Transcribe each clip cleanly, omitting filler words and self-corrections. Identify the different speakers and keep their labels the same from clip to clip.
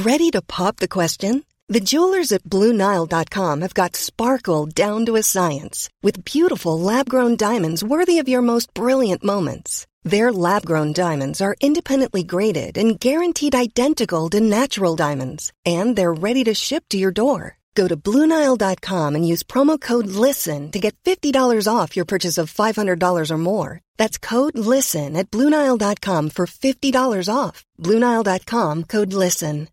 Speaker 1: Ready to pop the question? The jewelers at BlueNile.com have got sparkle down to a science with beautiful lab-grown diamonds worthy of your most brilliant moments. Their lab-grown diamonds are independently graded and guaranteed identical to natural diamonds, and they're ready to ship to your door. Go to BlueNile.com and use promo code LISTEN to get $50 off your purchase of $500 or more. That's code LISTEN at BlueNile.com for $50 off. BlueNile.com, code LISTEN.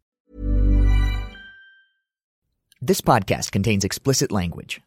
Speaker 2: This podcast contains explicit language.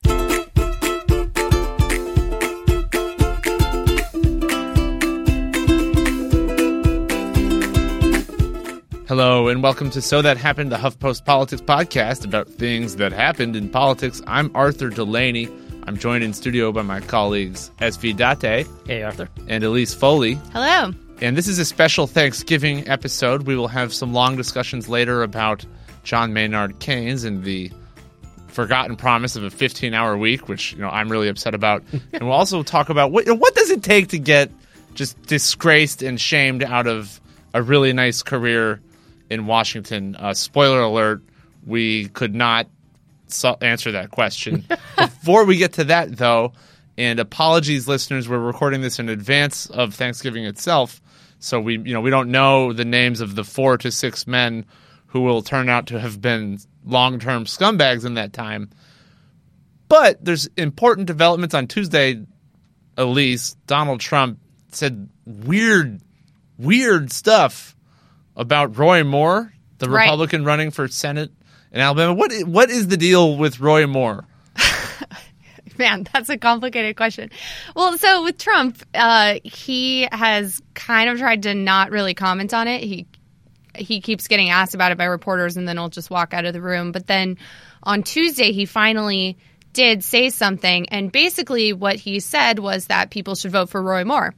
Speaker 3: Hello, and welcome to So That Happened, the HuffPost Politics podcast about things that happened in politics. I'm Arthur Delaney. I'm joined in studio by my colleagues SV Date.
Speaker 4: Hey, Arthur.
Speaker 3: And Elise Foley.
Speaker 5: Hello.
Speaker 3: And this is a special Thanksgiving episode. We will have some long discussions later about John Maynard Keynes and the forgotten promise of a 15-hour week, which I'm really upset about. And we'll also talk about what does it take to get just disgraced and shamed out of a really nice career in Washington. Spoiler alert, we could not answer that question. Before we get to that, though, and apologies, listeners, we're recording this in advance of Thanksgiving itself, so we don't know the names of the 4 to 6 men who will turn out to have been long-term scumbags in that time. But there's important developments on Tuesday. Elise, Donald Trump said weird stuff about Roy Moore, the Republican running for Senate in Alabama. What is the deal with Roy Moore?
Speaker 5: Man, that's a complicated question. Well, so with Trump, he has kind of tried to not really comment on it. He keeps getting asked about it by reporters, and then he'll just walk out of the room. But then on Tuesday, he finally did say something, and basically what he said was that people should vote for Roy Moore.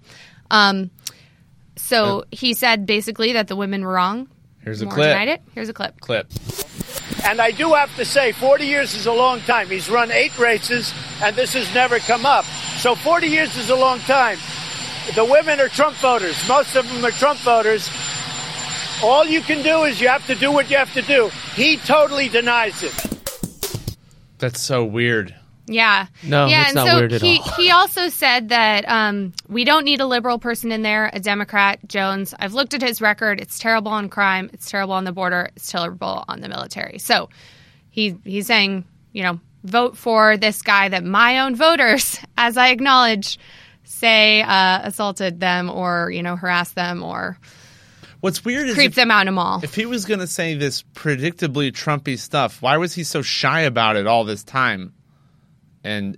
Speaker 5: So he said basically that the women were wrong.
Speaker 3: Here's a
Speaker 5: Moore
Speaker 3: clip.
Speaker 5: Denied it. Here's a clip.
Speaker 6: And I do have to say, 40 years is a long time. He's run 8 races, and this has never come up. So 40 years is a long time. The women are Trump voters. Most of them are Trump voters. All you can do is you have to do what you have to do. He totally denies it.
Speaker 3: That's so weird.
Speaker 5: Yeah.
Speaker 4: No,
Speaker 5: yeah,
Speaker 4: it's not weird at all.
Speaker 5: He also said that we don't need a liberal person in there, a Democrat, Jones. I've looked at his record. It's terrible on crime. It's terrible on the border. It's terrible on the military. So he's saying, vote for this guy that my own voters, as I acknowledge, say assaulted them or, harassed them or
Speaker 3: what's weird is
Speaker 5: creep them out in a mall.
Speaker 3: If he was going to say this predictably Trumpy stuff, why was he so shy about it all this time? And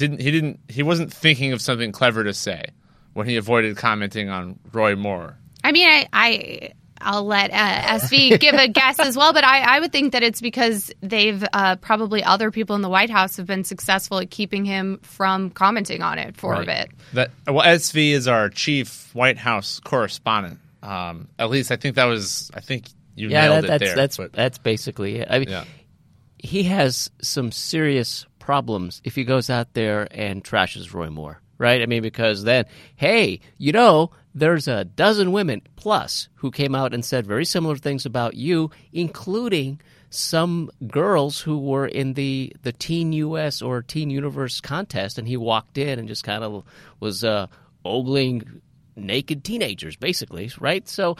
Speaker 3: he wasn't thinking of something clever to say when he avoided commenting on Roy Moore.
Speaker 5: I mean, I'll let SV give a guess as well, but I would think that it's because they've probably other people in the White House have been successful at keeping him from commenting on it for a bit.
Speaker 3: SV is our chief White House correspondent. At least I think you nailed it there.
Speaker 4: That's basically it. I mean, he has some serious problems if he goes out there and trashes Roy Moore, right? I mean, because then, hey, there's a dozen women plus who came out and said very similar things about you, including some girls who were in the Teen US or Teen Universe contest, and he walked in and just kind of was ogling naked teenagers, basically, right? So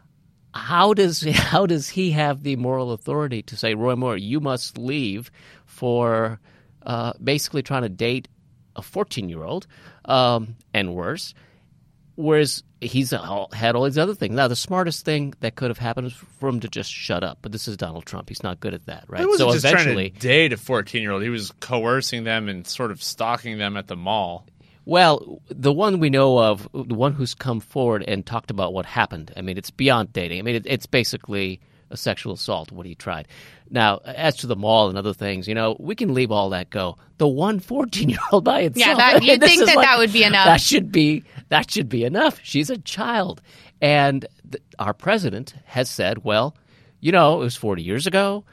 Speaker 4: how does he have the moral authority to say, Roy Moore, you must leave for basically trying to date a 14-year-old and worse, whereas he's had all these other things. Now, the smartest thing that could have happened is for him to just shut up, but this is Donald Trump. He's not good at that, right?
Speaker 3: He wasn't just trying to date a 14-year-old. He was coercing them and sort of stalking them at the mall.
Speaker 4: Well, the one we know of, the one who's come forward and talked about what happened, I mean, it's beyond dating. I mean, it's basically a sexual assault, what he tried. Now, as to the mall and other things, we can leave all that go. The one 14-year-old by itself.
Speaker 5: Yeah, you'd think that would be enough.
Speaker 4: That should be enough. She's a child. And our president has said, well, it was 40 years ago.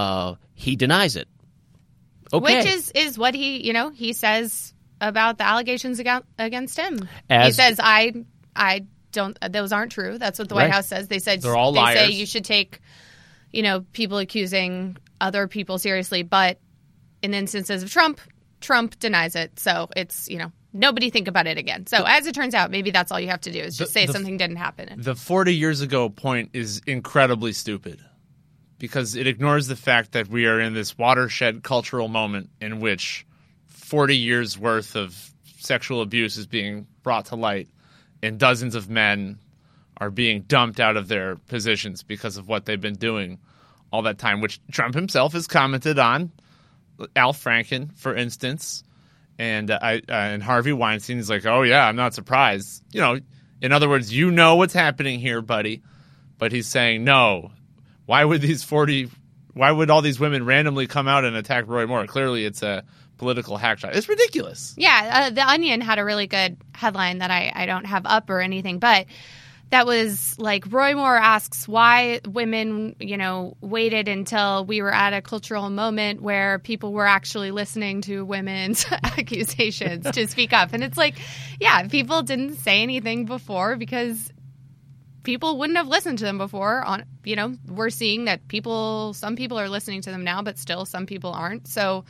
Speaker 4: He denies it. Okay.
Speaker 5: Which is what he says about the allegations against him. He says, I don't. Those aren't true. That's what the White House says. They said
Speaker 3: they're all liars.
Speaker 5: They say you should take people accusing other people seriously. But in the instances of Trump denies it. So it's, nobody think about it again. So as it turns out, maybe that's all you have to do is just say something didn't happen.
Speaker 3: The 40 years ago point is incredibly stupid because it ignores the fact that we are in this watershed cultural moment in which 40 years worth of sexual abuse is being brought to light and dozens of men are being dumped out of their positions because of what they've been doing all that time, which Trump himself has commented on. Al Franken, for instance, and Harvey Weinstein is like, oh, yeah, I'm not surprised. In other words, what's happening here, buddy. But he's saying, no, why would all these women randomly come out and attack Roy Moore? Clearly, it's a political hack shot. It's ridiculous.
Speaker 5: Yeah, The Onion had a really good headline that I don't have up or anything, but that was like Roy Moore asks why women, waited until we were at a cultural moment where people were actually listening to women's accusations to speak up. And it's like, yeah, people didn't say anything before because people wouldn't have listened to them before. We're seeing that some people are listening to them now, but still some people aren't. So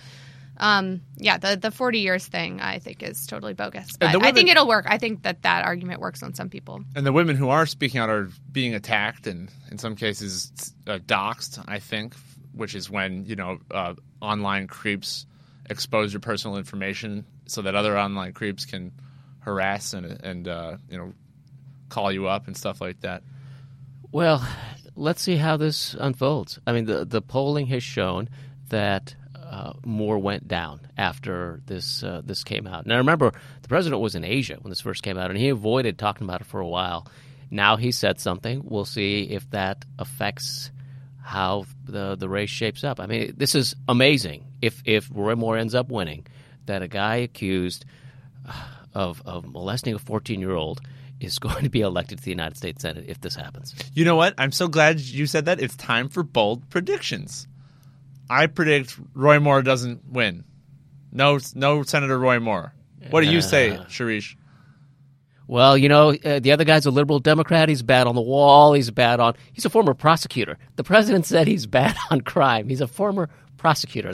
Speaker 5: the 40 years thing, I think, is totally bogus. But I think it'll work. I think that argument works on some people.
Speaker 3: And the women who are speaking out are being attacked and, in some cases, doxxed, I think, which is when, online creeps expose your personal information so that other online creeps can harass and call you up and stuff like that.
Speaker 4: Well, let's see how this unfolds. I mean, the polling has shown that Moore went down after this came out. Now, remember, the president was in Asia when this first came out, and he avoided talking about it for a while. Now he said something. We'll see if that affects how the race shapes up. I mean, this is amazing. If Roy Moore ends up winning, that a guy accused of molesting a 14-year-old is going to be elected to the United States Senate if this happens.
Speaker 3: You know what? I'm so glad you said that. It's time for bold predictions. I predict Roy Moore doesn't win. No Senator Roy Moore. What do you say, Shirish?
Speaker 4: Well, the other guy's a liberal Democrat. He's bad on the wall. He's a former prosecutor. The president said he's bad on crime. He's a former prosecutor.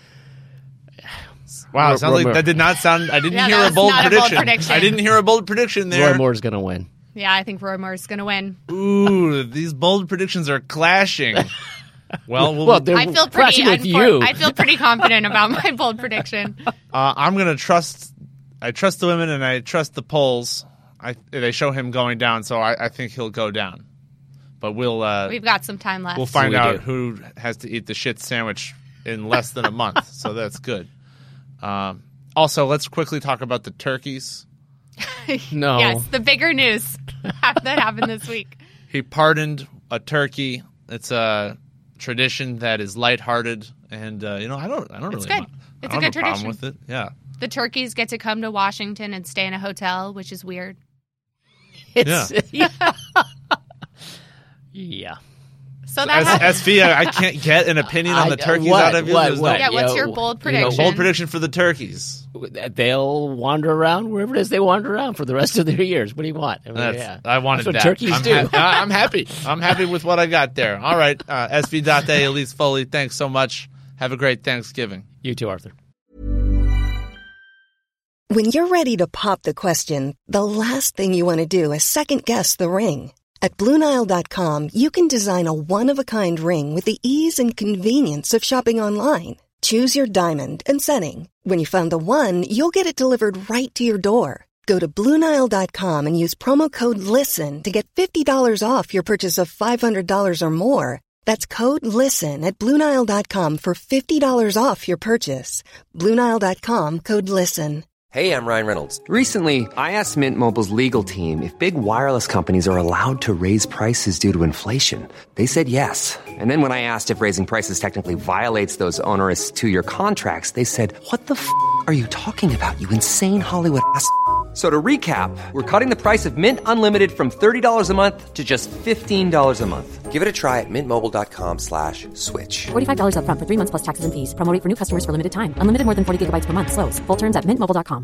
Speaker 3: Wow, it sounds like that did not sound. I didn't hear a bold prediction. I didn't hear a bold prediction there.
Speaker 4: Roy Moore's going to win.
Speaker 5: Yeah, I think Roy Moore's going to win.
Speaker 3: Ooh, these bold predictions are clashing. Well,
Speaker 5: I feel pretty confident about my bold prediction.
Speaker 3: I'm going to trust. I trust the women and I trust the polls. They show him going down, so I think he'll go down. But we've
Speaker 5: got some time left.
Speaker 3: We'll find out who has to eat the shit sandwich in less than a month. So that's good. Also, let's quickly talk about the turkeys.
Speaker 4: No.
Speaker 5: Yes, the bigger news that happened this week.
Speaker 3: He pardoned a turkey. It's a tradition that is lighthearted, and I don't really.
Speaker 5: It's good. It's a good tradition.
Speaker 3: Problem with it. Yeah.
Speaker 5: The turkeys get to come to Washington and stay in a hotel, which is weird.
Speaker 4: Yeah.
Speaker 5: So that
Speaker 3: SV, I can't get an opinion on the turkeys out of you.
Speaker 5: What's your bold prediction?
Speaker 3: Bold prediction for the turkeys.
Speaker 4: They'll wander around wherever it is they wander around for the rest of their years. What do you want?
Speaker 3: I wanted
Speaker 4: That's what
Speaker 3: that.
Speaker 4: turkeys do.
Speaker 3: I'm happy. I'm happy with what I got there. All right, SV.A, Elise Foley, thanks so much. Have a great Thanksgiving.
Speaker 4: You too, Arthur.
Speaker 1: When you're ready to pop the question, the last thing you want to do is second-guess the ring. At BlueNile.com, you can design a one-of-a-kind ring with the ease and convenience of shopping online. Choose your diamond and setting. When you find the one, you'll get it delivered right to your door. Go to BlueNile.com and use promo code LISTEN to get $50 off your purchase of $500 or more. That's code LISTEN at BlueNile.com for $50 off your purchase. BlueNile.com, code LISTEN.
Speaker 7: Hey, I'm Ryan Reynolds. Recently, I asked Mint Mobile's legal team if big wireless companies are allowed to raise prices due to inflation. They said yes. And then when I asked if raising prices technically violates those onerous 2-year contracts, they said, what the f*** are you talking about, you insane Hollywood ass f- So to recap, we're cutting the price of Mint Unlimited from $30 a month to just $15 a month. Give it a try at mintmobile.com/switch.
Speaker 8: $45 up front for 3 months plus taxes and fees. Promo rate for new customers for limited time. Unlimited more than 40 gigabytes per month. Slows full terms at mintmobile.com.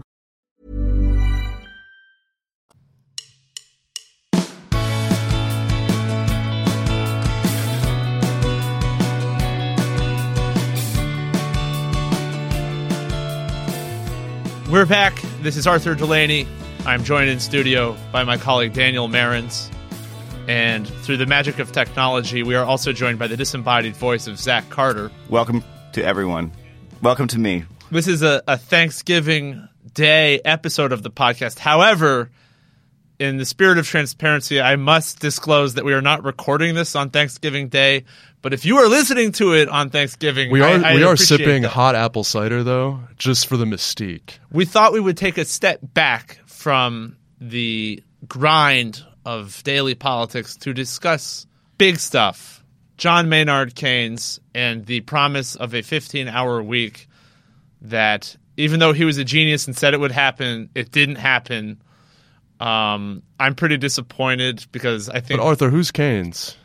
Speaker 3: We're back. This is Arthur Delaney. I'm joined in studio by my colleague Daniel Marins. And through the magic of technology, we are also joined by the disembodied voice of Zach Carter.
Speaker 9: Welcome to everyone. Welcome to me.
Speaker 3: This is a Thanksgiving Day episode of the podcast. However, in the spirit of transparency, I must disclose that we are not recording this on Thanksgiving Day. But if you are listening to it on Thanksgiving,
Speaker 10: we are sipping
Speaker 3: that.
Speaker 10: Hot apple cider, though, just for the mystique.
Speaker 3: We thought we would take a step back from the grind of daily politics to discuss big stuff. John Maynard Keynes and the promise of a 15-hour week that, even though he was a genius and said it would happen, it didn't happen. I'm pretty disappointed because I think...
Speaker 10: But Arthur, who's Keynes?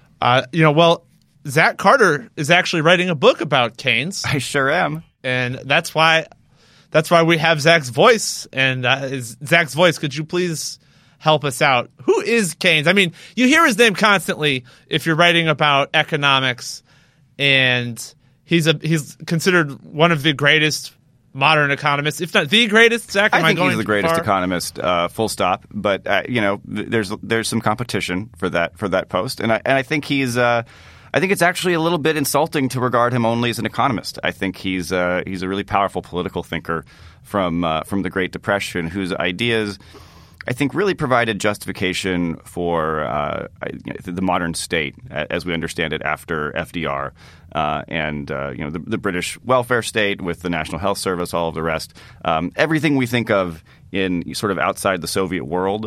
Speaker 3: Zach Carter is actually writing a book about Keynes.
Speaker 9: I sure am.
Speaker 3: And that's why we have Zach's voice. And Zach's voice, could you please help us out? Who is Keynes? I mean, you hear his name constantly if you're writing about economics, and he's considered one of the greatest modern economists, if not the greatest. Zach,
Speaker 9: I think he's the greatest economist, full stop. But there's some competition for that post, and I think he's. I think it's actually a little bit insulting to regard him only as an economist. I think he's a really powerful political thinker from the Great Depression, whose ideas I think really provided justification for the modern state as we understand it after FDR and the British welfare state with the National Health Service, all of the rest. Everything we think of in sort of outside the Soviet world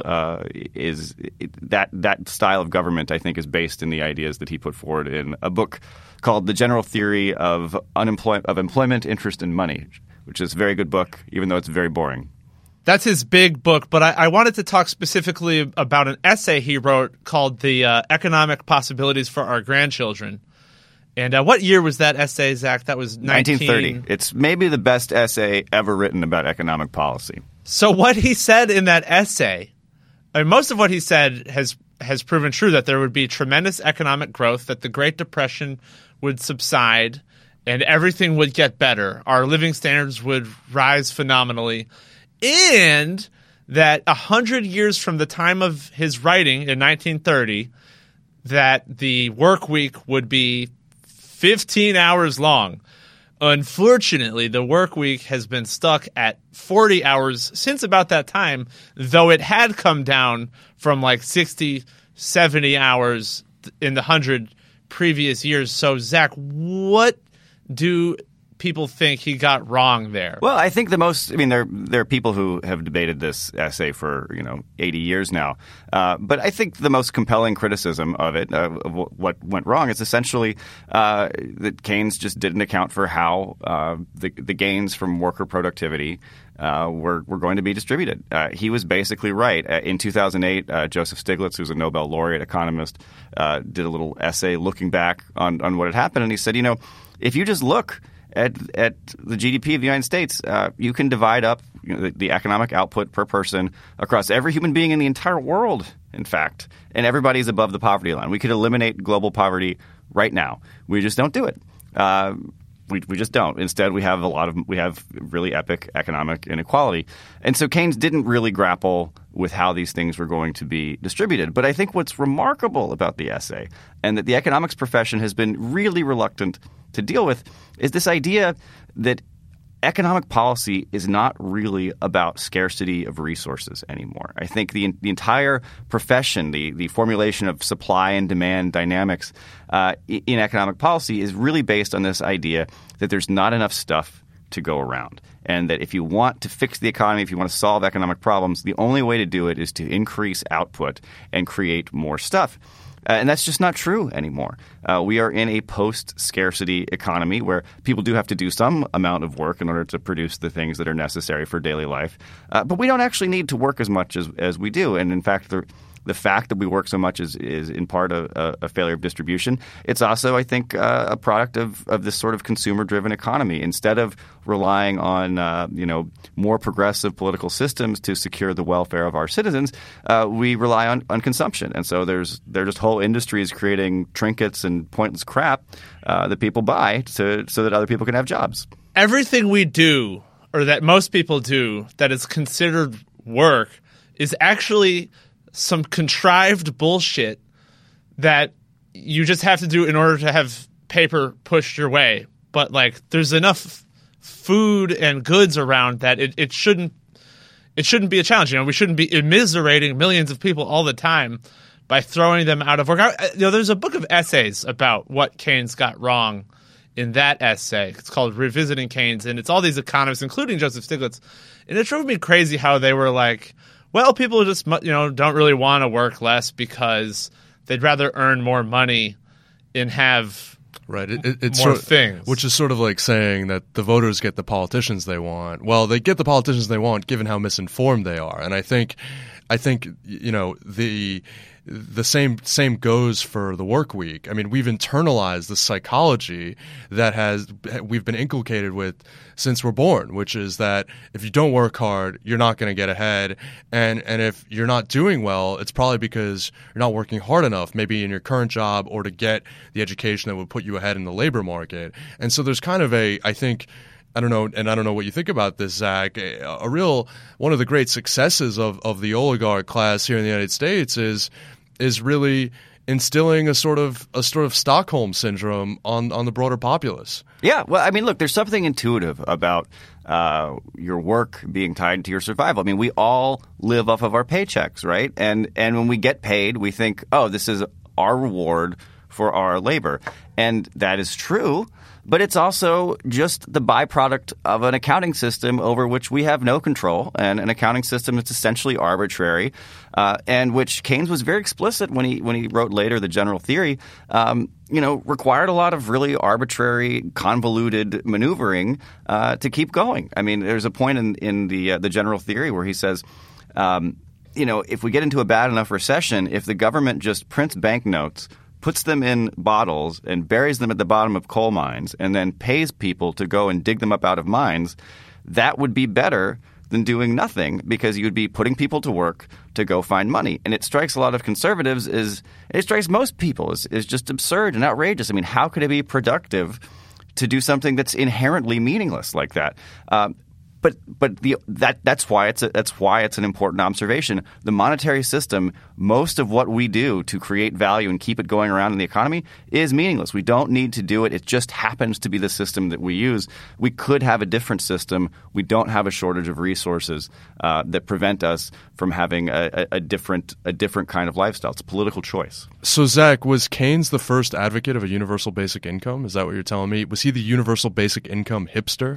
Speaker 9: is that style of government, I think, is based in the ideas that he put forward in a book called The General Theory of Employment, Interest, and Money, which is a very good book, even though it's very boring.
Speaker 3: That's his big book, but I wanted to talk specifically about an essay he wrote called The Economic Possibilities for Our Grandchildren. And what year was that essay, Zach? That was
Speaker 9: 1930. It's maybe the best essay ever written about economic policy.
Speaker 3: So what he said in that essay, most of what he said has proven true, that there would be tremendous economic growth, that the Great Depression would subside, and everything would get better. Our living standards would rise phenomenally. And that 100 years from the time of his writing in 1930, that the work week would be 15 hours long. Unfortunately, the work week has been stuck at 40 hours since about that time, though it had come down from like 60, 70 hours in the 100 previous years. So, Zach, what do people think he got wrong there?
Speaker 9: Well, I think there are people who have debated this essay for 80 years now, but I think the most compelling criticism of it, of what went wrong, is essentially that Keynes just didn't account for how the gains from worker productivity were going to be distributed. He was basically right. In 2008, Joseph Stiglitz, who's a Nobel laureate economist, did a little essay looking back on what had happened, and he said, if you just look at the GDP of the United States, you can divide up the economic output per person across every human being in the entire world, in fact, and everybody's above the poverty line. We could eliminate global poverty right now. We just don't do it. We just don't. Instead, we have really epic economic inequality. And so Keynes didn't really grapple with how these things were going to be distributed. But I think what's remarkable about the essay, and that the economics profession has been really reluctant to deal with, is this idea that economic policy is not really about scarcity of resources anymore. I think the entire profession, the formulation of supply and demand dynamics in economic policy is really based on this idea that there's not enough stuff to go around. And that if you want to fix the economy, if you want to solve economic problems, the only way to do it is to increase output and create more stuff. And that's just not true anymore. We are in a post-scarcity economy where people do have to do some amount of work in order to produce the things that are necessary for daily life. But we don't actually need to work as much as we do. And in fact, the fact that we work so much is in part a failure of distribution. It's also, I think, a product of this sort of consumer-driven economy. Instead of relying on more progressive political systems to secure the welfare of our citizens, we rely on consumption. And so there are just whole industries creating trinkets and pointless crap that people buy so that other people can have jobs.
Speaker 3: Everything we do or that most people do that is considered work is actually some contrived bullshit that you just have to do in order to have paper pushed your way. But like, there's enough food and goods around that it shouldn't be a challenge. You know, we shouldn't be immiserating millions of people all the time by throwing them out of work. You know, there's a book of essays about what Keynes got wrong in that essay. It's called Revisiting Keynes, and it's all these economists, including Joseph Stiglitz. And it drove me crazy how they were like, well, people just, you know, don't really want to work less because they'd rather earn more money and have
Speaker 10: it's
Speaker 3: more things.
Speaker 10: Which is sort of like saying that the voters get the politicians they want. Well, they get the politicians they want given how misinformed they are. And I think you know, the same goes for the work week. I mean, we've internalized the psychology that we've been inculcated with since we're born, which is that if you don't work hard, you're not going to get ahead. And if you're not doing well, it's probably because you're not working hard enough, maybe in your current job or to get the education that would put you ahead in the labor market. And so there's kind of I don't know what you think about this, Zach. One of the great successes of the oligarch class here in the United States is really instilling a sort of Stockholm syndrome on the broader populace.
Speaker 9: Yeah, well, I mean, look, there's something intuitive about your work being tied to your survival. I mean, we all live off of our paychecks, right? And when we get paid, we think, oh, this is our reward for our labor. And that is true. But it's also just the byproduct of an accounting system over which we have no control, and an accounting system that's essentially arbitrary, and which Keynes was very explicit when he wrote later the general theory, required a lot of really arbitrary, convoluted maneuvering to keep going. I mean, there's a point in the general theory where he says, if we get into a bad enough recession, if the government just prints banknotes, puts them in bottles and buries them at the bottom of coal mines and then pays people to go and dig them up out of mines, that would be better than doing nothing because you would be putting people to work to go find money. And it strikes a lot of conservatives it strikes most people is just absurd and outrageous. I mean, how could it be productive to do something that's inherently meaningless like that? But that's why it's an important observation. The monetary system, most of what we do to create value and keep it going around in the economy is meaningless. We don't need to do it. It just happens to be the system that we use. We could have a different system. We don't have a shortage of resources that prevent us from having a different kind of lifestyle. It's a political choice.
Speaker 10: So, Zach, was Keynes the first advocate of a universal basic income? Is that what you're telling me? Was he the universal basic income hipster?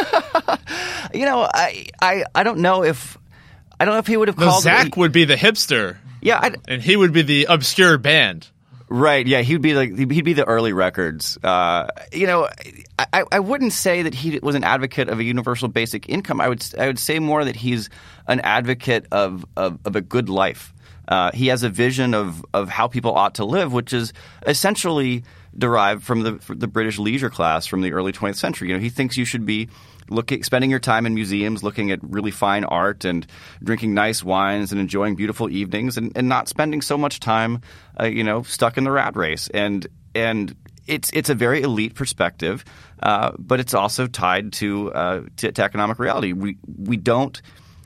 Speaker 9: I don't know if he would have called
Speaker 3: Zach would be the hipster.
Speaker 9: Yeah,
Speaker 3: and he would be the obscure band.
Speaker 9: Right. Yeah, he'd be the early records. I wouldn't say that he was an advocate of a universal basic income. I would say more that he's an advocate of a good life. He has a vision of how people ought to live, which is essentially derived from the British leisure class from the early 20th century. He thinks you should be spending your time in museums, looking at really fine art and drinking nice wines and enjoying beautiful evenings and not spending so much time, stuck in the rat race. And it's a very elite perspective, but it's also tied to economic reality. We don't.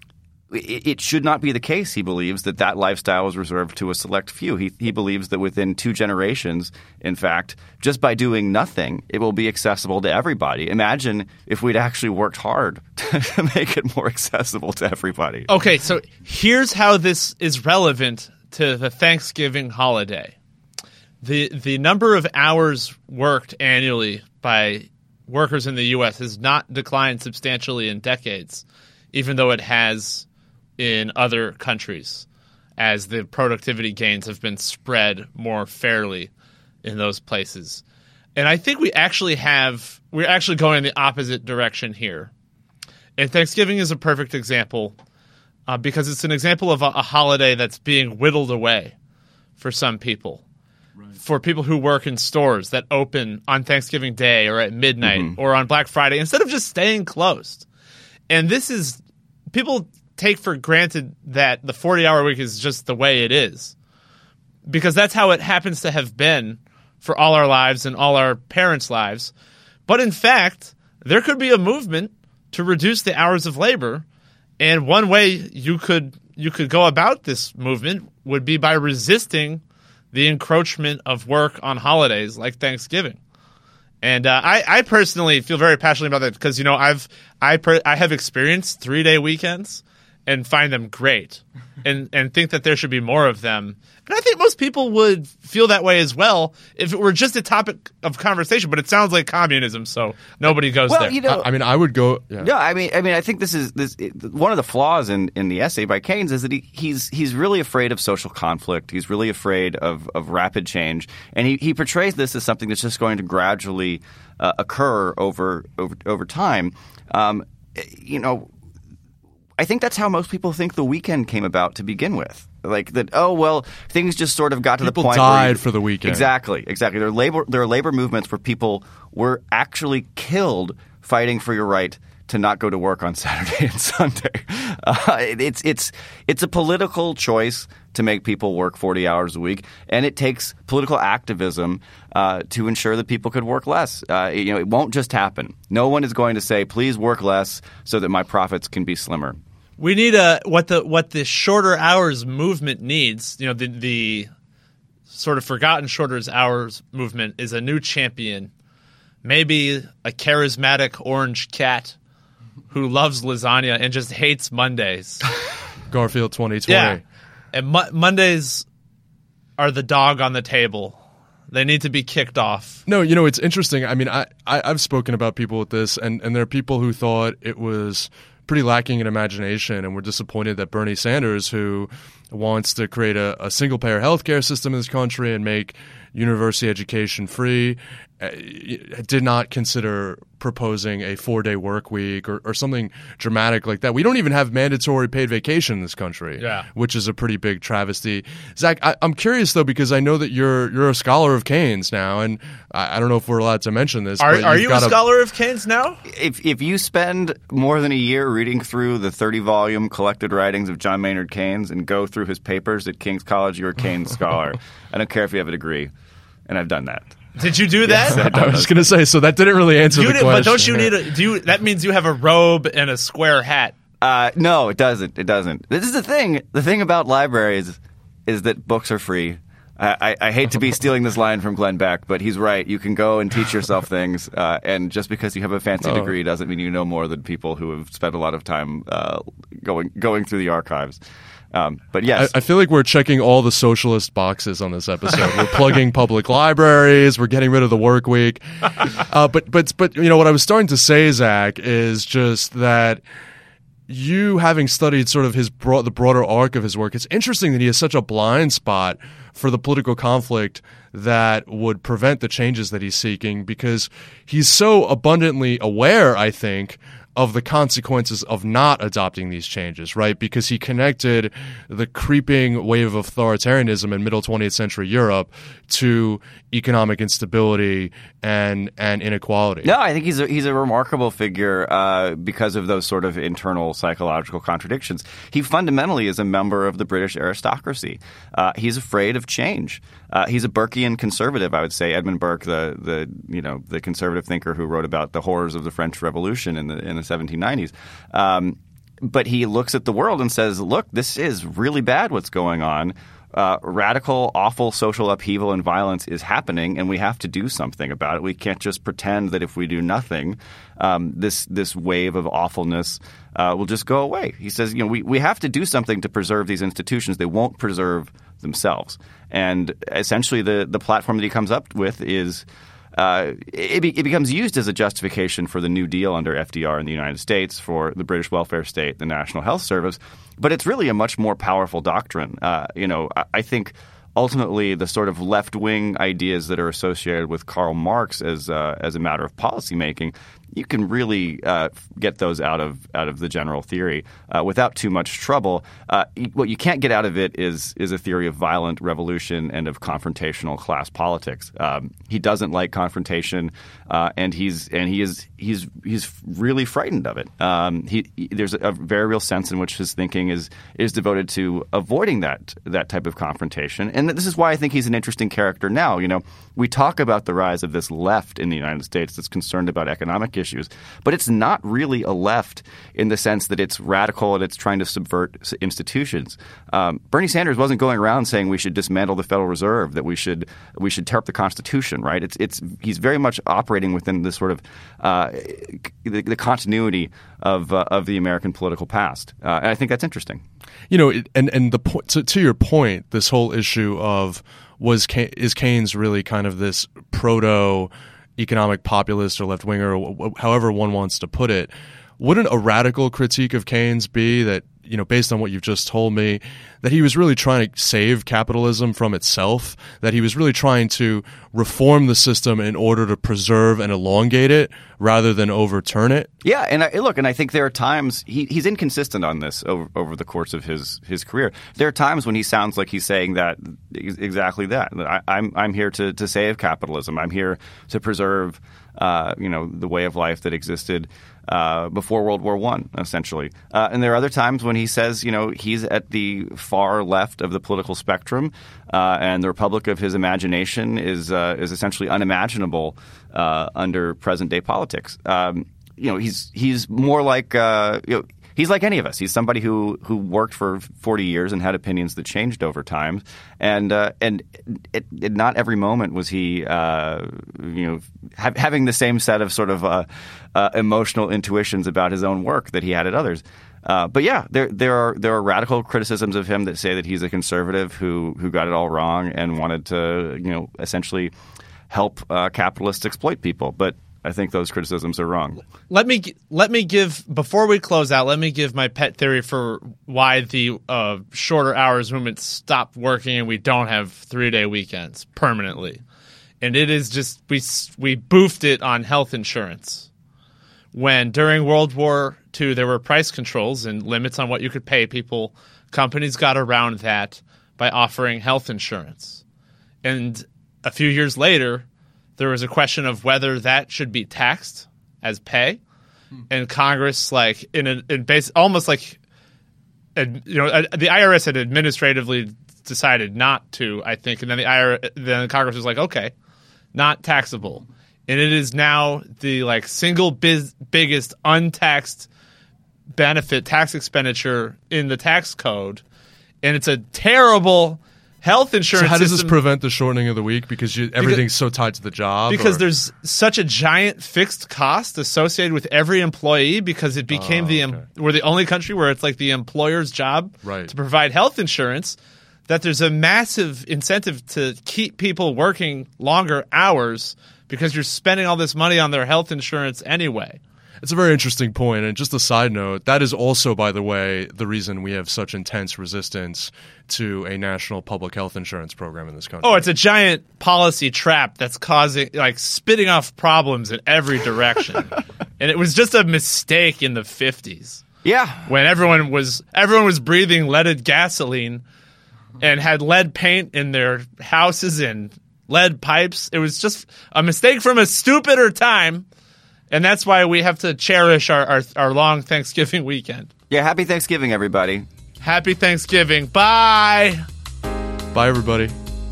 Speaker 9: It should not be the case, he believes, that lifestyle is reserved to a select few. He believes that within 2 generations, in fact, just by doing nothing, it will be accessible to everybody. Imagine if we'd actually worked hard to make it more accessible to everybody.
Speaker 3: Okay, so here's how this is relevant to the Thanksgiving holiday. The number of hours worked annually by workers in the U.S. has not declined substantially in decades, even though it has in other countries, as the productivity gains have been spread more fairly in those places. And I think we're actually going in the opposite direction here. And Thanksgiving is a perfect example because it's an example of a holiday that's being whittled away for some people. Right. For people who work in stores that open on Thanksgiving Day or at midnight or on Black Friday, instead of just staying closed. And this is – people – take for granted that the 40-hour week is just the way it is, because that's how it happens to have been for all our lives and all our parents' lives. But in fact, there could be a movement to reduce the hours of labor. And one way you could go about this movement would be by resisting the encroachment of work on holidays like Thanksgiving. And I personally feel very passionately about that because, I have experienced 3-day weekends and find them great and think that there should be more of them. And I think most people would feel that way as well if it were just a topic of conversation. But it sounds like communism, so nobody goes there.
Speaker 10: I would go. Yeah.
Speaker 9: No, I mean, I think one of the flaws in the essay by Keynes is that he's really afraid of social conflict. He's really afraid of rapid change, and he portrays this as something that's just going to gradually occur over time. I think that's how most people think the weekend came about to begin with. Like that, things just sort of got to the point
Speaker 10: people died for the weekend.
Speaker 9: Exactly. There are labor movements where people were actually killed fighting for your right to not go to work on Saturday and Sunday. It's a political choice to make people work 40 hours a week, and it takes political activism to ensure that people could work less. It won't just happen. No one is going to say, "Please work less so that my profits can be slimmer."
Speaker 3: We need what the shorter hours movement needs. The sort of forgotten shorter hours movement is a new champion, maybe a charismatic orange cat who loves lasagna and just hates Mondays.
Speaker 10: Garfield 2020.
Speaker 3: Yeah, and Mondays are the dog on the table. They need to be kicked off.
Speaker 10: No, it's interesting. I mean, I've spoken about people with this, and there are people who thought it was pretty lacking in imagination and were disappointed that Bernie Sanders, who wants to create a single-payer healthcare system in this country and make university education free, did not consider proposing a 4-day work week or something dramatic like that. We don't even have mandatory paid vacation in this country, which is a pretty big travesty. Zach, I'm curious, though, because I know that you're a scholar of Keynes now, and I don't know if we're allowed to mention this.
Speaker 3: Are you a scholar of Keynes now?
Speaker 9: If you spend more than a year reading through the 30-volume collected writings of John Maynard Keynes and go through his papers at King's College, you're a Keynes scholar. I don't care if you have a degree, and I've done that.
Speaker 3: Did you do that?
Speaker 9: Yes,
Speaker 10: I was going to say, so that didn't really answer the question.
Speaker 3: But don't you need that means you have a robe and a square hat.
Speaker 9: No, it doesn't. It doesn't. This is the thing. The thing about libraries is that books are free. I hate to be stealing this line from Glenn Beck, but he's right. You can go and teach yourself things, and just because you have a fancy degree doesn't mean you know more than people who have spent a lot of time going through the archives. But yes,
Speaker 10: I feel like we're checking all the socialist boxes on this episode. We're plugging public libraries. We're getting rid of the work week. But what I was starting to say, Zach, is just that you, having studied sort of the broader arc of his work, it's interesting that he has such a blind spot for the political conflict that would prevent the changes that he's seeking, because he's so abundantly aware, I think, of the consequences of not adopting these changes, right? Because he connected the creeping wave of authoritarianism in middle 20th century Europe to economic instability and inequality.
Speaker 9: No, I think he's a remarkable figure because of those sort of internal psychological contradictions. He fundamentally is a member of the British aristocracy. He's afraid of change. He's a Burkean conservative, I would say. Edmund Burke, the conservative thinker who wrote about the horrors of the French Revolution in the 1790s. But he looks at the world and says, look, this is really bad what's going on. Radical, awful social upheaval and violence is happening, and we have to do something about it. We can't just pretend that if we do nothing, this wave of awfulness will just go away. He says, we have to do something to preserve these institutions. They won't preserve themselves. And essentially the platform that he comes up with is it becomes used as a justification for the New Deal under FDR in the United States, for the British welfare state, the National Health Service. But it's really a much more powerful doctrine. I think ultimately the sort of left-wing ideas that are associated with Karl Marx as a matter of policymaking, you can really get those out of the general theory without too much trouble. What you can't get out of it is a theory of violent revolution and of confrontational class politics. He doesn't like confrontation, and he's really frightened of it. There's a very real sense in which his thinking is devoted to avoiding that type of confrontation, and this is why I think he's an interesting character now. We talk about the rise of this left in the United States that's concerned about economic issues. issues. But it's not really a left in the sense that it's radical and it's trying to subvert institutions. Bernie Sanders wasn't going around saying we should dismantle the Federal Reserve, that we should tear up the Constitution, right? He's very much operating within this sort of the continuity of the American political past, and I think that's interesting.
Speaker 10: And the point to your point, this whole issue of is Keynes really kind of this proto economic populist or left winger, or however one wants to put it? Wouldn't a radical critique of Keynes be that, based on what you've just told me, that he was really trying to save capitalism from itself, that he was really trying to reform the system in order to preserve and elongate it rather than overturn it?
Speaker 9: Yeah, and I think there are times he's inconsistent on this over the course of his career. There are times when he sounds like he's saying that exactly that. I'm here to save capitalism. I'm here to preserve the way of life that existed before World War I, essentially. And there are other times when he says, he's at the far left of the political spectrum, and the republic of his imagination is essentially unimaginable under present day politics. He's more like he's like any of us. He's somebody who worked for 40 years and had opinions that changed over time, and not every moment was he having the same set of sort of emotional intuitions about his own work that he had at others. But yeah, there are radical criticisms of him that say that he's a conservative who got it all wrong and wanted to essentially help capitalists exploit people. But I think those criticisms are wrong.
Speaker 3: Let me give, before we close out, let me give my pet theory for why the shorter hours movement stopped working and we don't have 3-day weekends permanently. And it is just we boofed it on health insurance. When during World War II there were price controls and limits on what you could pay people, companies got around that by offering health insurance. And a few years later, there was a question of whether that should be taxed as pay, and Congress, the IRS had administratively decided not to, I think, and then Congress was like, okay, not taxable, and it is now the single biggest untaxed benefit tax expenditure in the tax code, and it's a terrible health insurance
Speaker 10: So how does
Speaker 3: system.
Speaker 10: this prevent the shortening of the week? Because everything's so tied to the job?
Speaker 3: Because there's such a giant fixed cost associated with every employee, because it became we're the only country where it's like the employer's job to provide health insurance, that there's a massive incentive to keep people working longer hours because you're spending all this money on their health insurance anyway.
Speaker 10: It's a very interesting point. And just a side note, that is also, by the way, the reason we have such intense resistance to a national public health insurance program in this country.
Speaker 3: Oh, it's a giant policy trap that's causing, spitting off problems in every direction. And it was just a mistake in the 50s.
Speaker 9: Yeah.
Speaker 3: When everyone was breathing leaded gasoline and had lead paint in their houses and lead pipes. It was just a mistake from a stupider time. And that's why we have to cherish our long Thanksgiving weekend.
Speaker 9: Yeah, happy Thanksgiving, everybody.
Speaker 3: Happy Thanksgiving. Bye.
Speaker 10: Bye, everybody.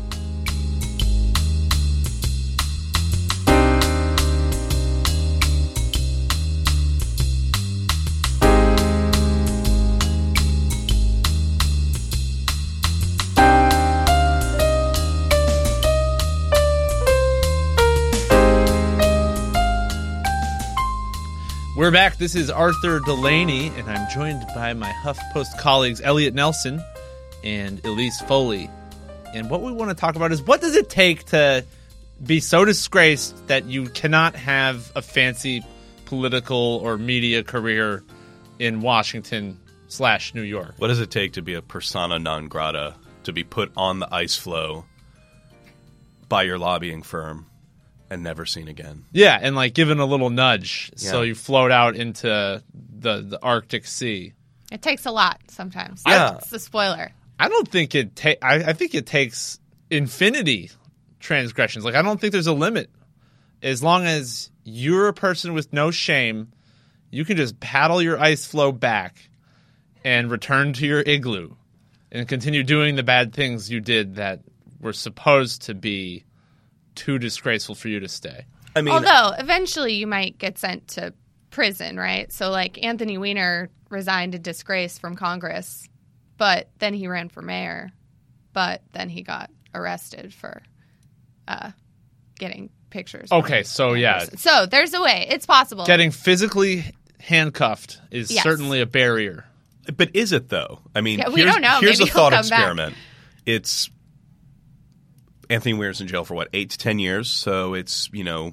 Speaker 3: We're back. This is Arthur Delaney, and I'm joined by my HuffPost colleagues Elliot Nelson and Elise Foley. And what we want to talk about is, what does it take to be so disgraced that you cannot have a fancy political or media career in Washington/New York?
Speaker 11: What does it take to be a persona non grata, to be put on the ice floe by your lobbying firm and never seen again?
Speaker 3: Yeah, and given a little nudge so you float out into the Arctic Sea.
Speaker 5: It takes a lot sometimes.
Speaker 3: Yeah.
Speaker 5: That's the spoiler.
Speaker 3: I don't think I think it takes infinity transgressions. I don't think there's a limit. As long as you're a person with no shame, you can just paddle your ice floe back and return to your igloo and continue doing the bad things you did that were supposed to be too disgraceful for you to stay.
Speaker 11: I mean,
Speaker 5: although eventually you might get sent to prison, right? So like Anthony Weiner resigned in disgrace from Congress, but then he ran for mayor, but then he got arrested for getting pictures.
Speaker 3: Okay, so yeah.
Speaker 5: So there's a way. It's possible.
Speaker 3: Getting physically handcuffed is
Speaker 5: Yes.
Speaker 3: certainly a barrier.
Speaker 11: but is it though? I mean,
Speaker 5: Yeah, we don't know.
Speaker 11: Here's
Speaker 5: Maybe
Speaker 11: a thought
Speaker 5: he'll come back.
Speaker 11: experiment. It's Anthony Weiner's in jail for what, 8 to 10 years? So it's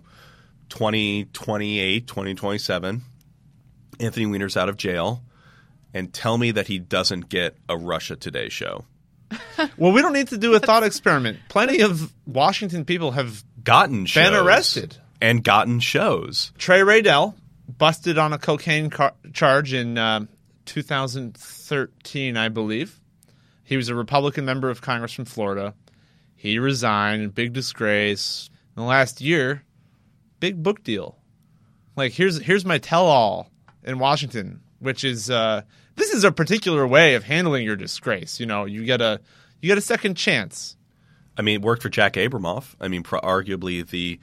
Speaker 11: 2028, 2027. Anthony Weiner's out of jail, and tell me that he doesn't get a Russia Today show.
Speaker 3: Well, we don't need to do a thought experiment. Plenty of Washington people have
Speaker 11: Gotten shows.
Speaker 3: been arrested.
Speaker 11: And gotten shows.
Speaker 3: Trey Raydell busted on a cocaine charge in 2013, I believe. He was a Republican member of Congress from Florida. He resigned, big disgrace. In the last year, big book deal. Like, here's my tell-all in Washington, which is this is a particular way of handling your disgrace. You get a second chance.
Speaker 11: I mean, it worked for Jack Abramoff. I mean, arguably the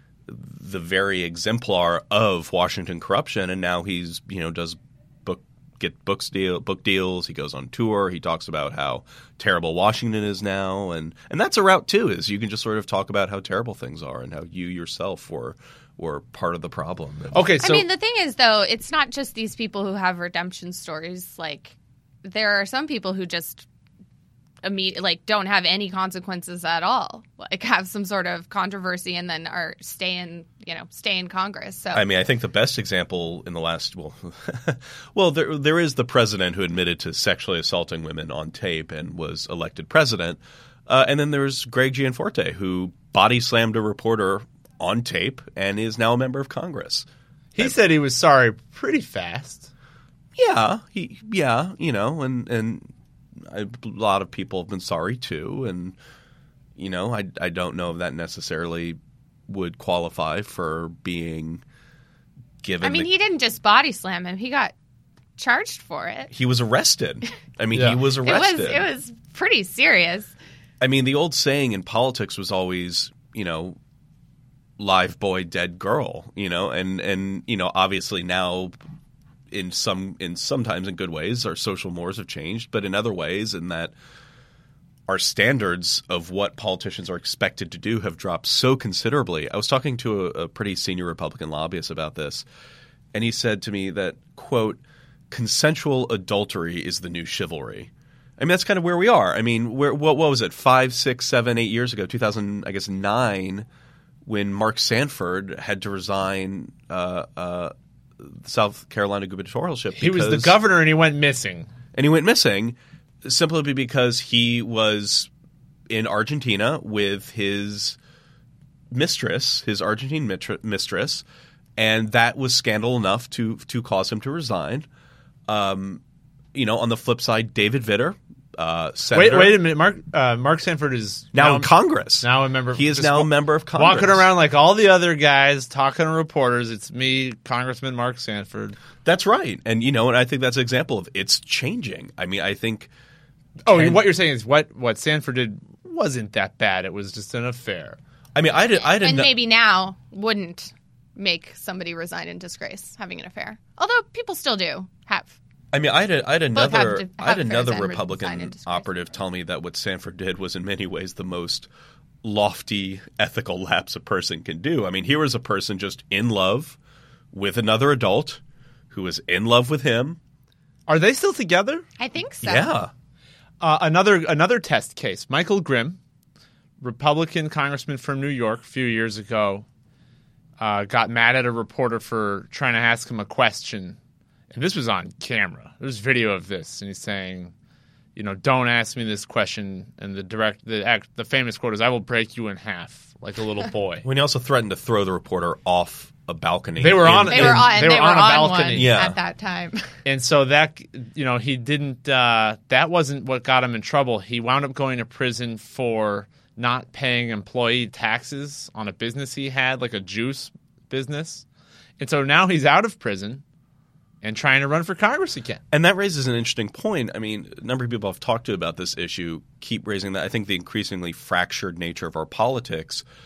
Speaker 11: very exemplar of Washington corruption, and now he's does book deals. He goes on tour. He talks about how terrible Washington is now, and that's a route too. Is you can just sort of talk about how terrible things are and how you yourself were part of the problem.
Speaker 3: Okay, so
Speaker 5: I mean, the thing is, though, it's not just these people who have redemption stories. Like, there are some people who just don't have any consequences at all. Like, have some sort of controversy and then stay in Congress. So
Speaker 11: I mean, I think the best example in the last there is the president who admitted to sexually assaulting women on tape and was elected president, and then there's Greg Gianforte who body slammed a reporter on tape and is now a member of Congress.
Speaker 3: he said he was sorry pretty fast.
Speaker 11: Yeah, and a lot of people have been sorry too, and I don't know if that necessarily would qualify for being given.
Speaker 5: I mean, he didn't just body slam him; he got charged for it.
Speaker 11: He was arrested. I mean,
Speaker 3: Yeah.
Speaker 11: he was arrested.
Speaker 5: It was pretty serious.
Speaker 11: I mean, the old saying in politics was always, live boy, dead girl. And obviously now. Sometimes in good ways, our social mores have changed, but in other ways, in that our standards of what politicians are expected to do have dropped so considerably. I was talking to a pretty senior Republican lobbyist about this, and he said to me that, quote, consensual adultery is the new chivalry. I mean, that's kind of where we are. I mean, what was it, 5, 6, 7, 8 years ago, 2009, when Mark Sanford had to resign South Carolina gubernatorialship.
Speaker 3: He was the governor and he went missing.
Speaker 11: And he went missing simply because he was in Argentina with his mistress, his Argentine mistress, and that was scandal enough to cause him to resign. On the flip side, David Vitter, senator.
Speaker 3: Wait a minute. Mark Sanford is
Speaker 11: now in Congress.
Speaker 3: Now a member.
Speaker 11: He is now a member of Congress.
Speaker 3: Walking around like all the other guys, talking to reporters. It's me, Congressman Mark Sanford.
Speaker 11: That's right. And, and I think that's an example of it's changing. I mean, I think.
Speaker 3: What you're saying is what Sanford did wasn't that bad. It was just an affair.
Speaker 11: I mean,
Speaker 5: and maybe now wouldn't make somebody resign in disgrace having an affair. Although people still do have.
Speaker 11: I mean, I had another
Speaker 5: and
Speaker 11: Republican operative tell me that what Sanford did was in many ways the most lofty ethical lapse a person can do. I mean, here was a person just in love with another adult who was in love with him.
Speaker 3: Are they still together?
Speaker 5: I think so.
Speaker 11: Yeah.
Speaker 3: Another test case. Michael Grimm, Republican congressman from New York a few years ago, got mad at a reporter for trying to ask him a question. And this was on camera. There's video of this, and he's saying, don't ask me this question. And the famous quote is, "I will break you in half like a little boy."
Speaker 11: When he also threatened to throw the reporter off a balcony.
Speaker 3: They were on a
Speaker 5: balcony at that time.
Speaker 3: And so that he didn't. That wasn't what got him in trouble. He wound up going to prison for not paying employee taxes on a business he had, like a juice business. And so now he's out of prison and trying to run for Congress again.
Speaker 11: And that raises an interesting point. I mean, a number of people I've talked to about this issue keep raising that. I think the increasingly fractured nature of our politics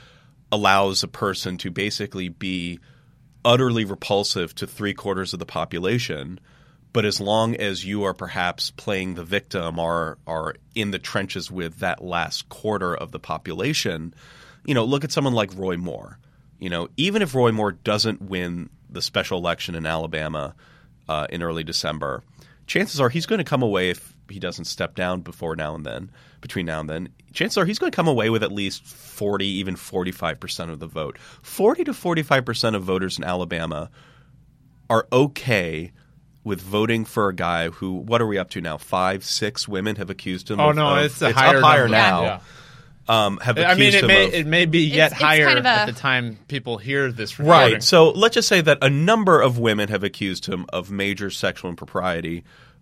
Speaker 11: allows a person to basically be utterly repulsive to 3/4 of the population, but as long as you are perhaps playing the victim or are in the trenches with that last quarter of the population, look at someone like Roy Moore. Even if Roy Moore doesn't win the special election in Alabama in early December, chances are he's going to come away, if he doesn't step down between now and then, chances are he's going to come away with at least 40, even 45% of the vote. 40 to 45% of voters in Alabama are okay with voting for a guy who, what are we up to now? 5, 6 women have accused him.
Speaker 3: It's a higher
Speaker 11: up higher
Speaker 3: number.
Speaker 11: now.
Speaker 3: Yeah.
Speaker 11: It
Speaker 3: may be yet higher
Speaker 5: kind of
Speaker 3: at the time people hear this recording.
Speaker 11: Right. So let's just say that a number of women have accused him of major sexual impropriety,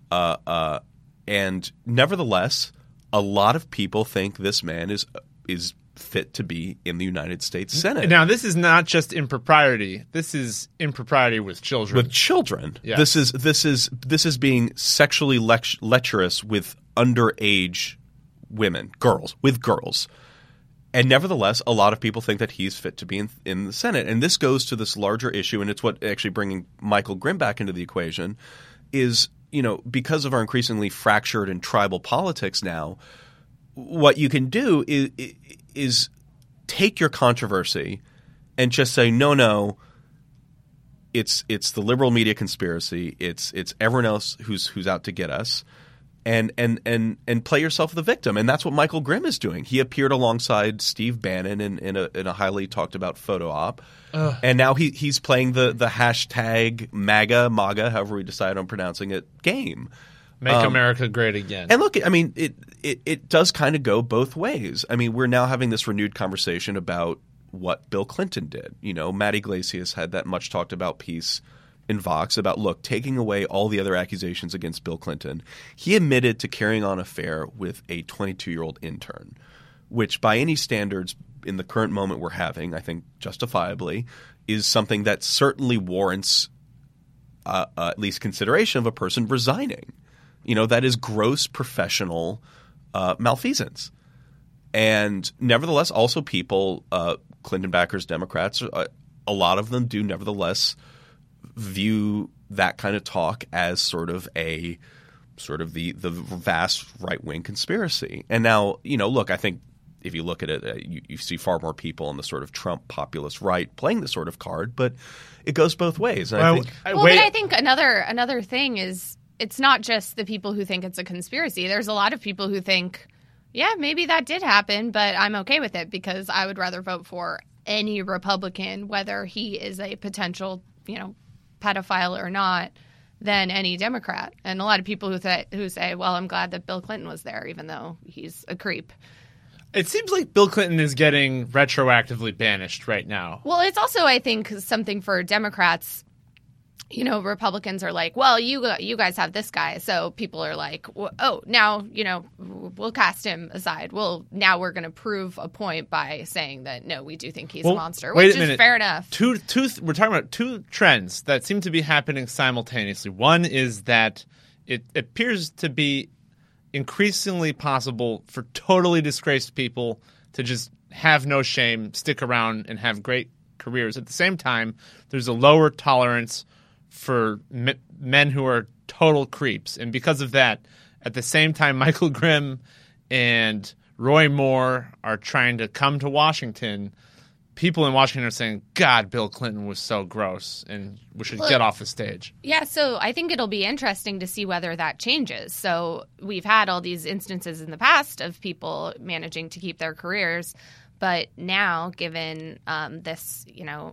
Speaker 11: and nevertheless, a lot of people think this man is fit to be in the United States Senate.
Speaker 3: Now, this is not just impropriety. This is impropriety with children.
Speaker 11: With children.
Speaker 3: Yes.
Speaker 11: This is being sexually lecherous with underage women, girls. And nevertheless, a lot of people think that he's fit to be in the Senate. And this goes to this larger issue, and it's what actually bringing Michael Grimm back into the equation is, because of our increasingly fractured and tribal politics now, what you can do is take your controversy and just say, no, it's the liberal media conspiracy. It's everyone else who's out to get us. And play yourself the victim. And that's what Michael Grimm is doing. He appeared alongside Steve Bannon in a highly talked about photo op. And now he's playing the hashtag MAGA, however we decide on pronouncing it, game.
Speaker 3: Make America great again.
Speaker 11: And look, it does kind of go both ways. We're now having this renewed conversation about what Bill Clinton did. Matt Iglesias had that much talked about piece in Vox about, look, taking away all the other accusations against Bill Clinton, he admitted to carrying on an affair with a 22-year-old intern, which by any standards in the current moment we're having, I think justifiably, is something that certainly warrants at least consideration of a person resigning. That is gross professional malfeasance. And nevertheless, also people, Clinton backers, Democrats, a lot of them do nevertheless view that kind of talk as the vast right-wing conspiracy. And now, look, I think if you look at it, you see far more people on the sort of Trump populist right playing this sort of card, but it goes both ways. And
Speaker 5: I think another thing is it's not just the people who think it's a conspiracy. There's a lot of people who think, yeah, maybe that did happen, but I'm okay with it because I would rather vote for any Republican, whether he is a potential, pedophile or not, than any Democrat. And a lot of people who say, well, I'm glad that Bill Clinton was there, even though he's a creep.
Speaker 3: It seems like Bill Clinton is getting retroactively banished right now.
Speaker 5: Well, it's also, I think, something for Democrats. Republicans are like, well, you guys have this guy. So people are like, oh, now, we'll cast him aside. Now we're going to prove a point by saying that, no, we do think he's a monster, which is fair enough.
Speaker 3: We're talking about two trends that seem to be happening simultaneously. One is that it appears to be increasingly possible for totally disgraced people to just have no shame, stick around, and have great careers. At the same time, there's a lower tolerance for men who are total creeps. And because of that, at the same time, Michael Grimm and Roy Moore are trying to come to Washington. People in Washington are saying, God, Bill Clinton was so gross and we should get off the stage.
Speaker 5: Yeah, so I think it'll be interesting to see whether that changes. So we've had all these instances in the past of people managing to keep their careers. But now, given this,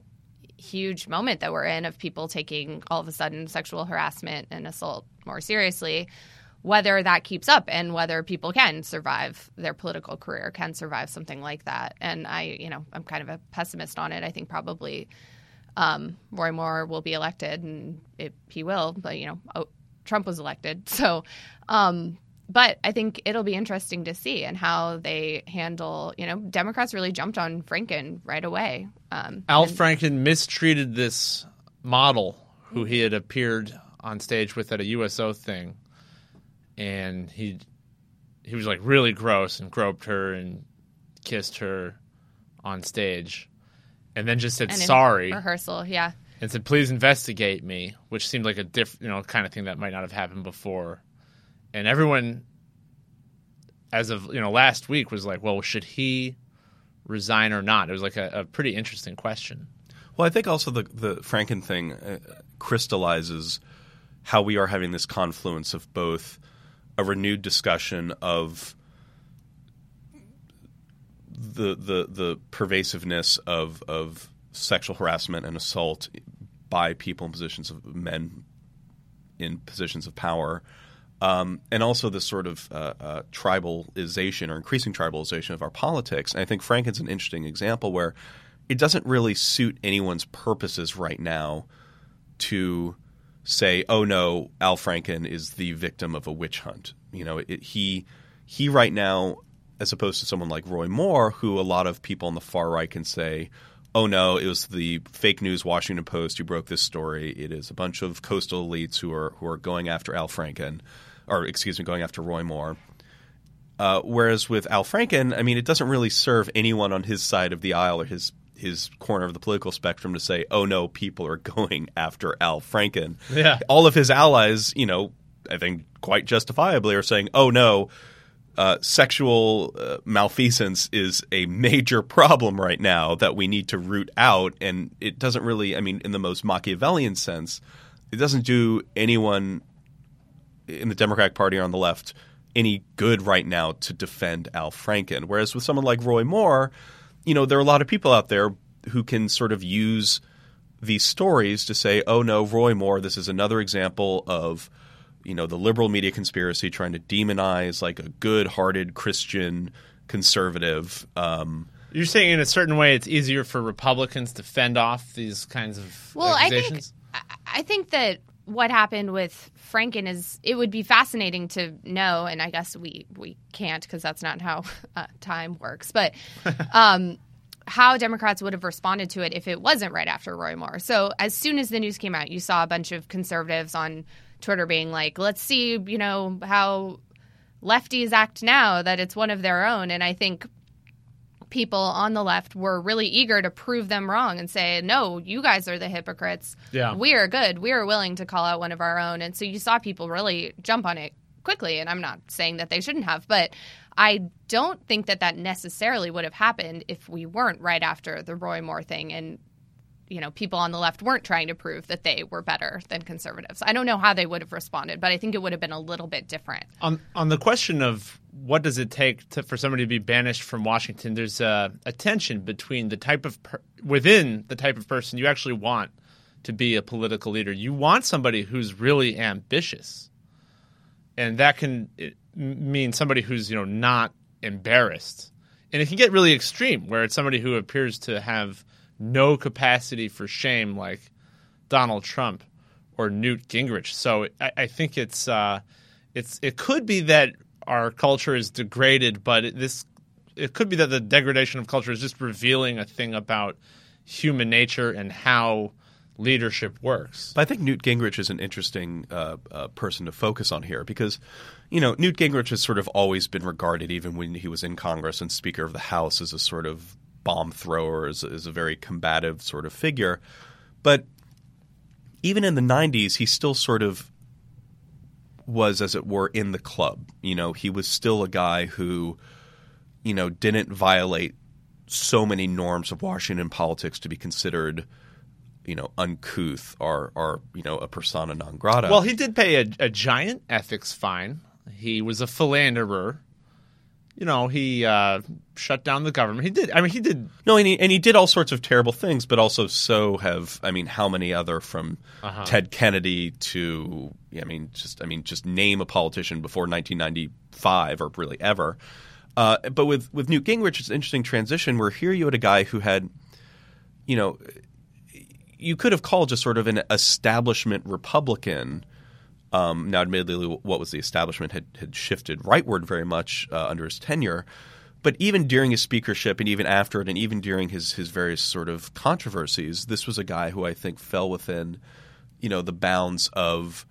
Speaker 5: huge moment that we're in of people taking all of a sudden sexual harassment and assault more seriously, whether that keeps up and whether people can survive their political career, can survive something like that. And I'm kind of a pessimist on it. I think probably Roy Moore will be elected, and he will, but Trump was elected. So, but I think it'll be interesting to see and how they handle, Democrats really jumped on Franken right away.
Speaker 3: Al Franken mistreated this model who he had appeared on stage with at a USO thing. And he was like really gross and groped her and kissed her on stage. and then just said
Speaker 5: And in
Speaker 3: sorry.
Speaker 5: rehearsal, yeah.
Speaker 3: And said, please investigate me, which seemed like a kind of thing that might not have happened before. And everyone, as of last week, was like, well, should he resign or not? It was like a pretty interesting question.
Speaker 11: Well, I think also the Franken thing crystallizes how we are having this confluence of both a renewed discussion of the pervasiveness of sexual harassment and assault by people in positions of men in positions of power, and also this sort of tribalization or increasing tribalization of our politics. And I think Franken's an interesting example where it doesn't really suit anyone's purposes right now to say, oh no, Al Franken is the victim of a witch hunt. He right now, as opposed to someone like Roy Moore, who a lot of people on the far right can say, oh no, it was the fake news Washington Post who broke this story. It is a bunch of coastal elites who are going after Al Franken, or excuse me, going after Roy Moore. Whereas with Al Franken, I mean, it doesn't really serve anyone on his side of the aisle or his corner of the political spectrum to say, oh no, people are going after Al Franken.
Speaker 3: Yeah.
Speaker 11: All of his allies, I think quite justifiably are saying, oh no, sexual malfeasance is a major problem right now that we need to root out. And it doesn't really, I mean, in the most Machiavellian sense, it doesn't do anyone in the Democratic Party or on the left any good right now to defend Al Franken. Whereas with someone like Roy Moore, there are a lot of people out there who can sort of use these stories to say, oh no, Roy Moore, this is another example of the liberal media conspiracy trying to demonize like a good-hearted Christian conservative.
Speaker 3: You're saying in a certain way it's easier for Republicans to fend off these kinds of accusations?
Speaker 5: I think that what happened with Franken is it would be fascinating to know, and I guess we can't because that's not how time works, but how Democrats would have responded to it if it wasn't right after Roy Moore. So as soon as the news came out, you saw a bunch of conservatives on Twitter being like, let's see, how lefties act now that it's one of their own. And I think people on the left were really eager to prove them wrong and say, no, you guys are the hypocrites.
Speaker 3: Yeah.
Speaker 5: We are good. We are willing to call out one of our own. And so you saw people really jump on it quickly. And I'm not saying that they shouldn't have, but I don't think that necessarily would have happened if we weren't right after the Roy Moore thing and people on the left weren't trying to prove that they were better than conservatives. I don't know how they would have responded, but I think it would have been a little bit different.
Speaker 3: On the question of what does it take for somebody to be banished from Washington, there's a tension between the type of within the type of person you actually want to be a political leader. You want somebody who's really ambitious, and that can mean somebody who's not embarrassed, and it can get really extreme where it's somebody who appears to have no capacity for shame, like Donald Trump or Newt Gingrich. So I think it could be that our culture is degraded, but it could be that the degradation of culture is just revealing a thing about human nature and how leadership works.
Speaker 11: I think Newt Gingrich is an interesting person to focus on here because, Newt Gingrich has sort of always been regarded, even when he was in Congress and Speaker of the House, as a sort of bomb thrower, is a very combative sort of figure. But even in the 90s, he still sort of was, as it were, in the club. He was still a guy who, didn't violate so many norms of Washington politics to be considered, uncouth or a persona non grata.
Speaker 3: Well, he did pay a giant ethics fine. He was a philanderer. He shut down the government. He did.
Speaker 11: No, and he did all sorts of terrible things, but also how many other from Ted Kennedy to just name a politician before 1995 or really ever. But with Newt Gingrich, it's an interesting transition where here you had a guy who had, you could have called just sort of an establishment Republican. Now, admittedly, what was the establishment had shifted rightward very much under his tenure. But even during his speakership and even after it and even during his various sort of controversies, this was a guy who I think fell within, the bounds of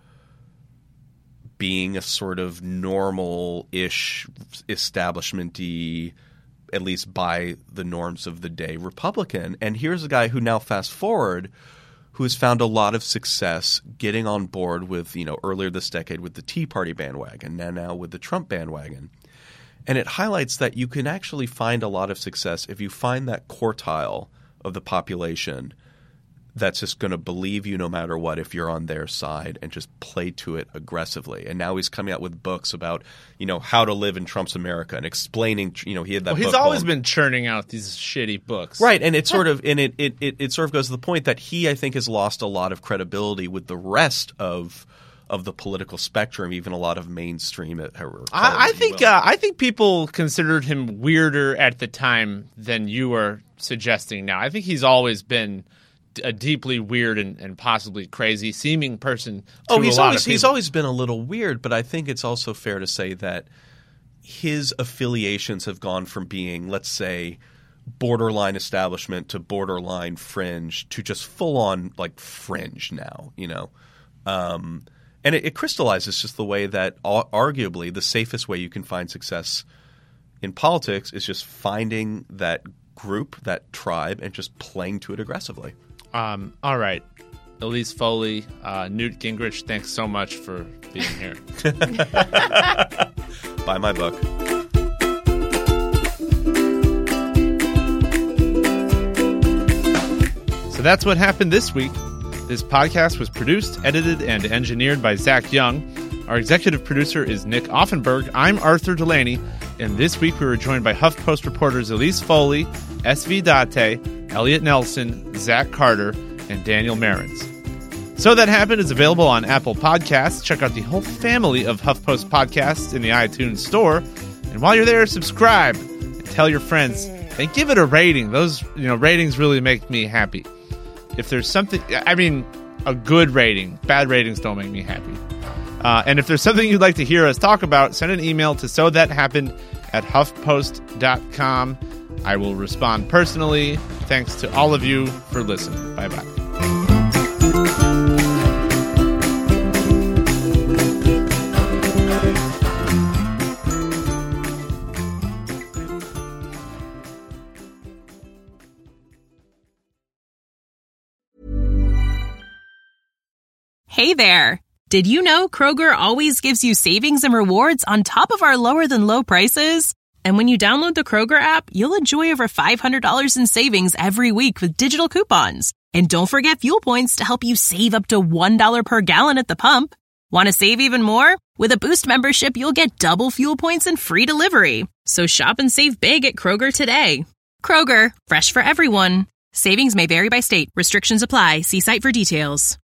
Speaker 11: being a sort of normal-ish establishment-y at least by the norms of the day, Republican. And here's a guy who now, fast forward, who has found a lot of success getting on board with, earlier this decade with the Tea Party bandwagon, and now with the Trump bandwagon. And it highlights that you can actually find a lot of success if you find that quartile of the population that's just going to believe you no matter what if you're on their side and just play to it aggressively. And now he's coming out with books about, how to live in Trump's America and explaining, he had that book.
Speaker 3: He's always been churning out these shitty books.
Speaker 11: Right. And it sort of goes to the point that he, I think, has lost a lot of credibility with the rest of the political spectrum, even a lot of mainstream.
Speaker 3: I think people considered him weirder at the time than you are suggesting now. I think he's always been a deeply weird and possibly crazy seeming person. He's
Speaker 11: always been a little weird, but I think it's also fair to say that his affiliations have gone from being, let's say, borderline establishment to borderline fringe to just full on like fringe now, and it crystallizes just the way that arguably the safest way you can find success in politics is just finding that group, that tribe, and just playing to it aggressively.
Speaker 3: All right. Elise Foley, Newt Gingrich, thanks so much for being here.
Speaker 11: Buy my book.
Speaker 3: So that's what happened this week. This podcast was produced, edited, and engineered by Zach Young. Our executive producer is Nick Offenberg. I'm Arthur Delaney, and this week we were joined by HuffPost reporters Elise Foley, S.V. Date, Elliot Nelson, Zach Carter, and Daniel Marins. So That Happened is available on Apple Podcasts. Check out the whole family of HuffPost podcasts in the iTunes Store. And while you're there, subscribe and tell your friends and give it a rating. Those ratings really make me happy. If there's something, a good rating. Bad ratings don't make me happy. And if there's something you'd like to hear us talk about, send an email to sothathappened@huffpost.com. I will respond personally. Thanks to all of you for listening. Bye-bye.
Speaker 12: Hey there. Did you know Kroger always gives you savings and rewards on top of our lower than low prices? And when you download the Kroger app, you'll enjoy over $500 in savings every week with digital coupons. And don't forget fuel points to help you save up to $1 per gallon at the pump. Want to save even more? With a Boost membership, you'll get double fuel points and free delivery. So shop and save big at Kroger today. Kroger, fresh for everyone. Savings may vary by state. Restrictions apply. See site for details.